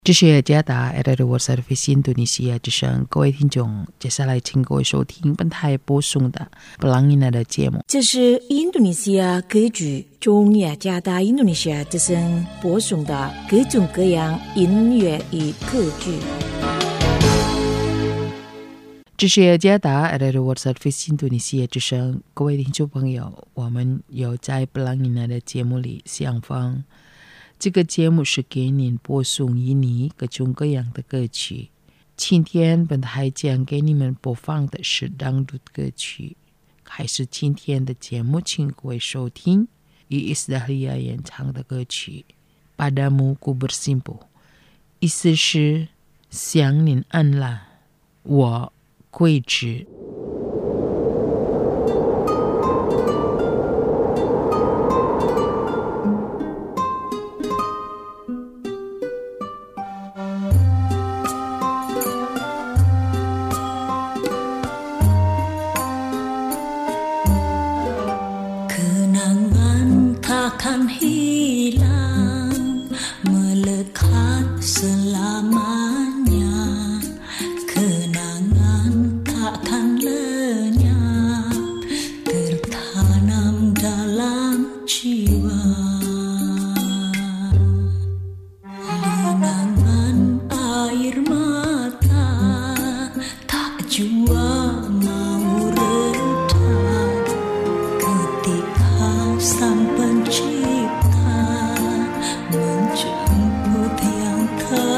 这是加达 World Service 印度尼西亚之声，各位听众，接下来请各位收听本台播送的布朗尼娜的节目。 这是印度尼西亚歌剧中雅加达印度尼西亚之声播送的各种各样音乐与歌剧。 这是加达 World Service 印度尼西亚之声，各位听众朋友，我们有在布朗尼娜的节目里相逢。这个节目是给您播送印尼各种各样的歌曲。今天本台将给你们播放的是朗读歌曲。开始今天的节目，请各位收听以斯达利亚演唱的歌曲《Padamu Ku Bersimpuh》，意思是向您安了，我跪直。 Takkan hilang, melekat selamanya. Kenangan takkan lenyap, tertanam dalam jiwa. Lenangan air mata tak jua mau reda ketika Sang Pencipta menjemput yang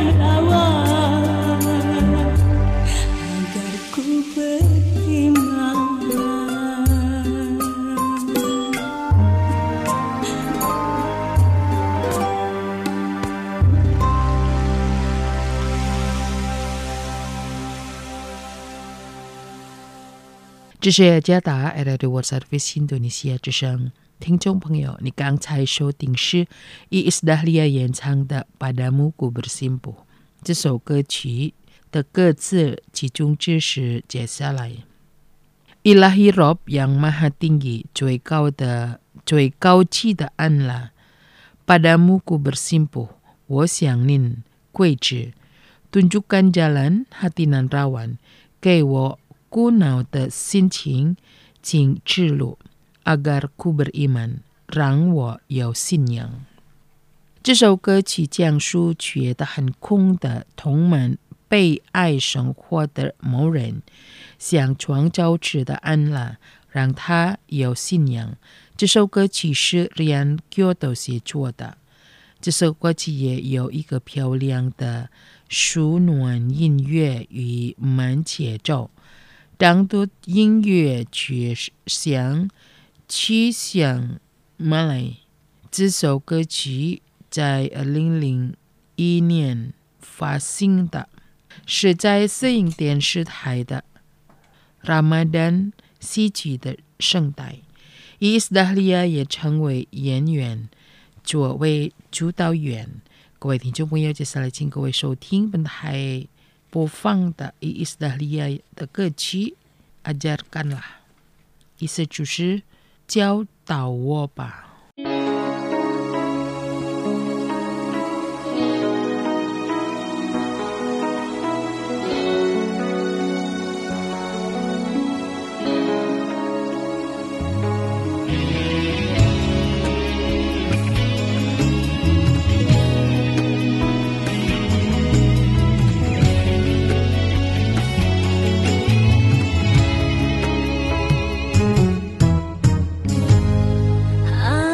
这是加达 RRI World Service Indonesia 之声，听众朋友，你刚才收听是Iis Dahlia 演唱的《Padamu Ku Bersimpuh》。这首歌曲的歌词其中就是接下来 Ilahi Rob yang Maha Tinggi 最高级的安拉 Padamu Ku Bersimpuh 我向您跪旨 Tunjukkan jalan hati nan rawan 给我苦恼的心情请指路 agar ku beriman 让我有信仰。这首歌曲讲述觉得很空的同门被爱生活的某人向创造者的安拉让他有信仰。这首歌曲是 Rian Kyoto 写作的。这首歌曲也有一个漂亮的舒暖音乐与慢节奏，当读音乐却向马来。这首歌曲在2001年发行的，是在摄影电视台的 Ramadan 戏剧的声带。Iis Dahlia 也成为演员，作为主导员。各位听众朋友，接下来请各位收听本台播放的 Iis Dahlia 的歌曲 Ajarkanlah， 意思就是教导我吧。 啊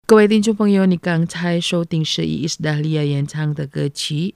各位听众朋友，你刚才收听是Iis Dahlia 演唱的歌曲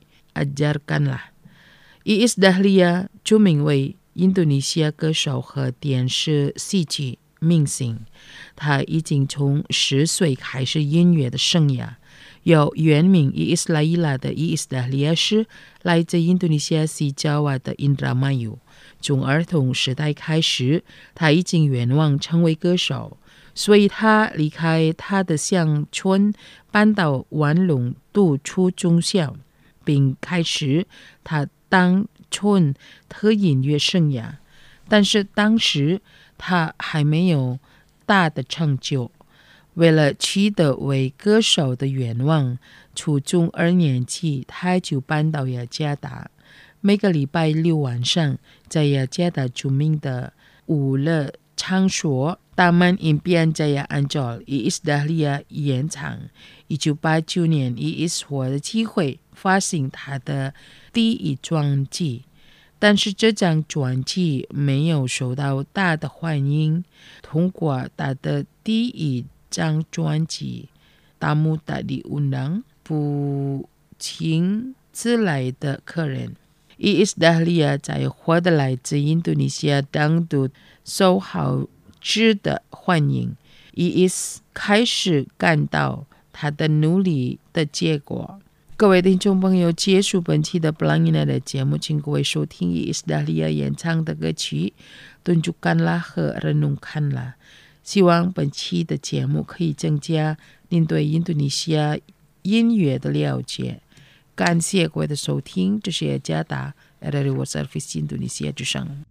Ajarkanlah。Iis Dahlia 著名为印度尼西亚歌手和电视戏剧明星，他已经从10岁开始音乐的生涯。有原名Iis Laila的Iis Dahlia是来自印度尼西亚西爪哇的 Indramayu。从儿童时代开始，他已经愿望成为歌手，所以他离开他的乡村，搬到万隆读初中校，并开始他当村的音乐生涯。但是当时他还没有大的成就。为了取得为歌手的愿望，初中2年级他就搬到雅加达。每个礼拜6晚上，在雅加达著名的娱乐场所Taman Impian Jaya Ancol Iis Dahlia 演唱。1989年，Iis获得机会发行他的第一专辑，但是这张专辑没有受到大的欢迎。通过他的第一张专辑，Tamu Tak Diundang 不请自来的客人。Iis Dahlia 在获得来自印度尼西亚当地受好值的欢迎。Iis 开始感到他的努力的结果。各位听众朋友，结束本期的 Pelangi 的节目，请各位收听Iis Dahlia 演唱的歌曲 Tunjukkanlah 和 Renungkanlah。希望本期的节目可以增加您对印度尼西亚音乐的了解。感谢各位的收听，这是雅加达 RRI World Service 印度尼西亚之声。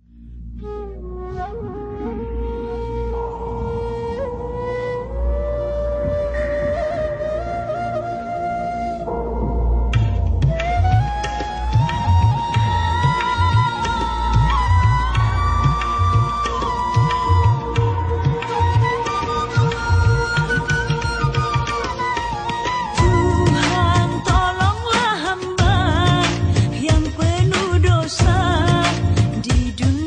Di dunia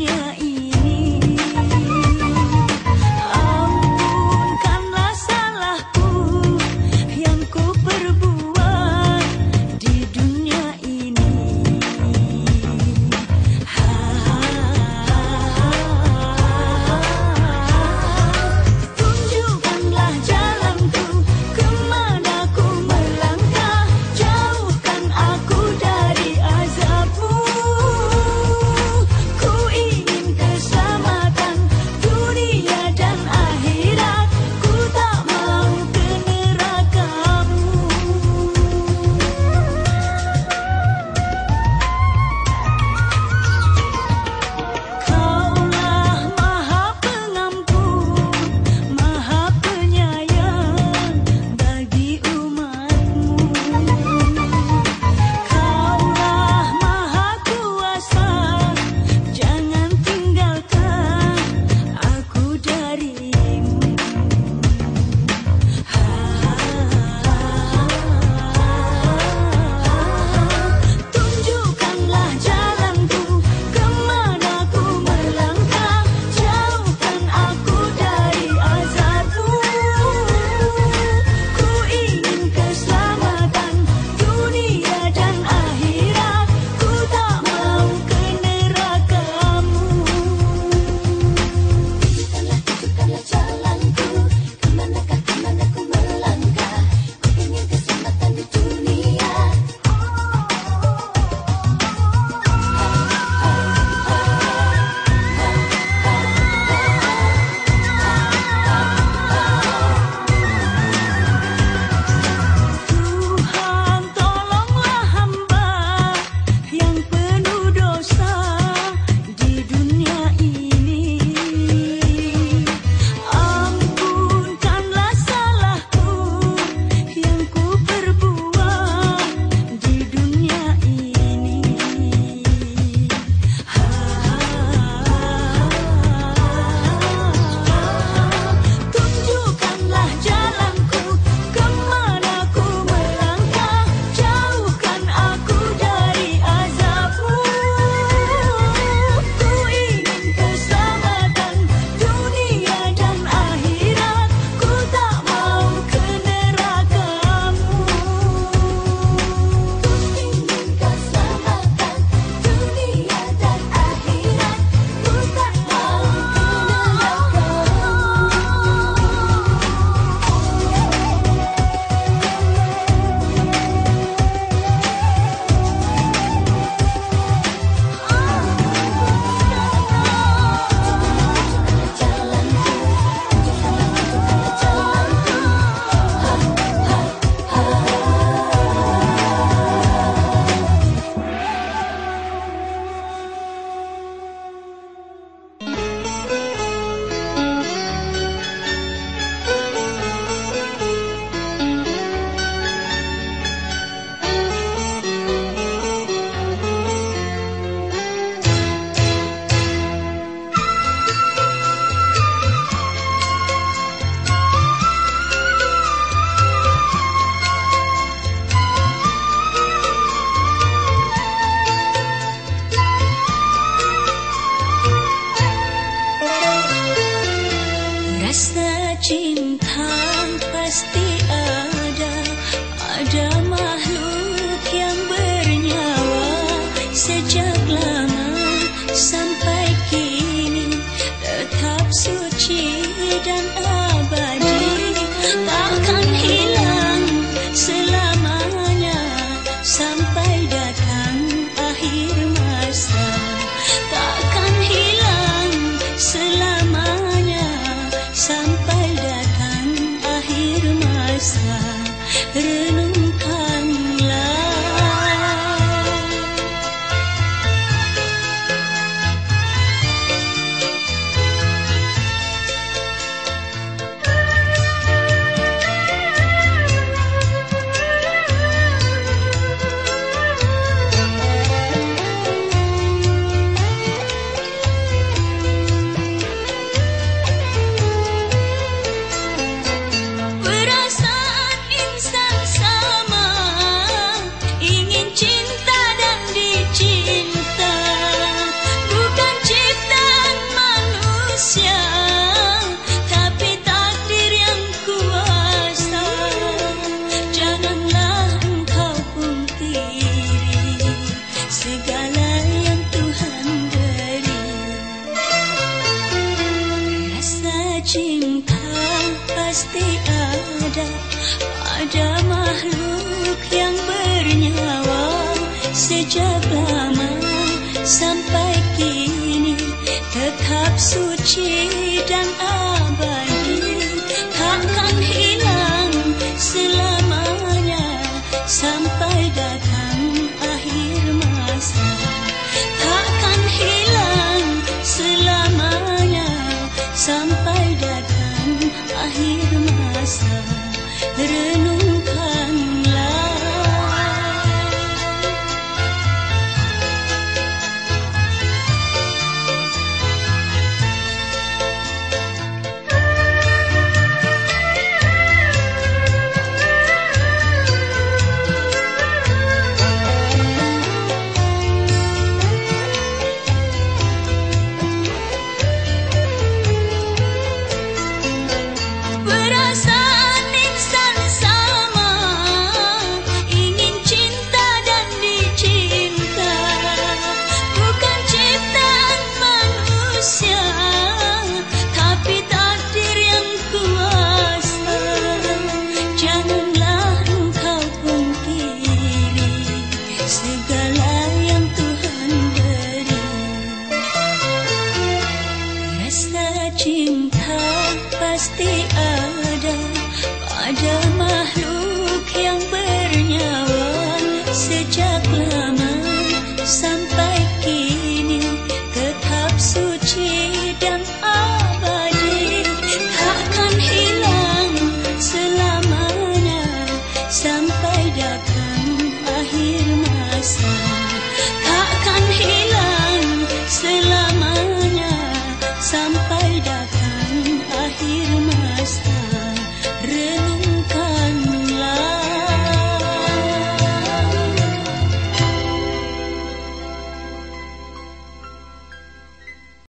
sejak lama sampai kini tetap suci dan